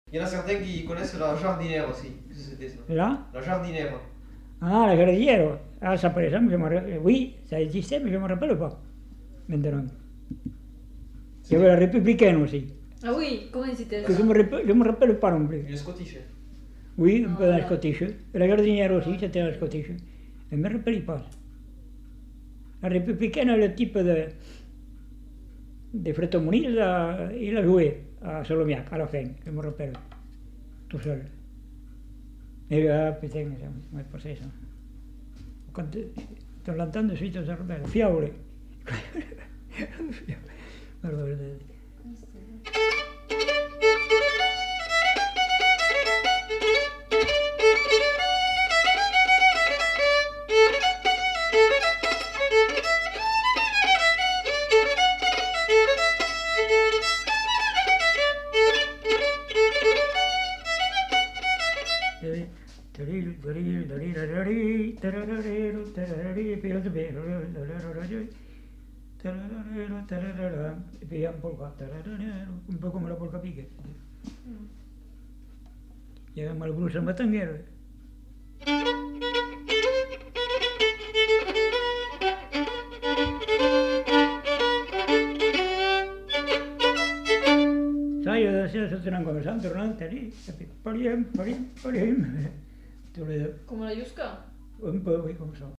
Il y en a certains qui connaissent la jardinière aussi. C'était ça. Là? La jardinière. Ah, la jardinière. Ah, ça par exemple, oui, ça existait, mais je ne me rappelle pas, maintenant. Il y avait la républicaine aussi, Ah oui, comment c'était que ça? je me rappelle pas non plus. Une Scottish. Oui, un peu Ah, la là. Scottish. La jardinière aussi, c'était la Scottish. Je ne me rappelle pas. La républicaine, le type de Freto Muniz, il a joué à Solomiac, à la fin, je me rappelle, tout seul. Et là, putain, ça m'est passé ça. Quand on l'entend de suite, on se rappelle. Fiaule. Un po' come la polka pique. Llegamos al blues matanguero. Sai, adesso stanno conversando, tornando lì, parliamo. Como la Yuska? Un po' come so.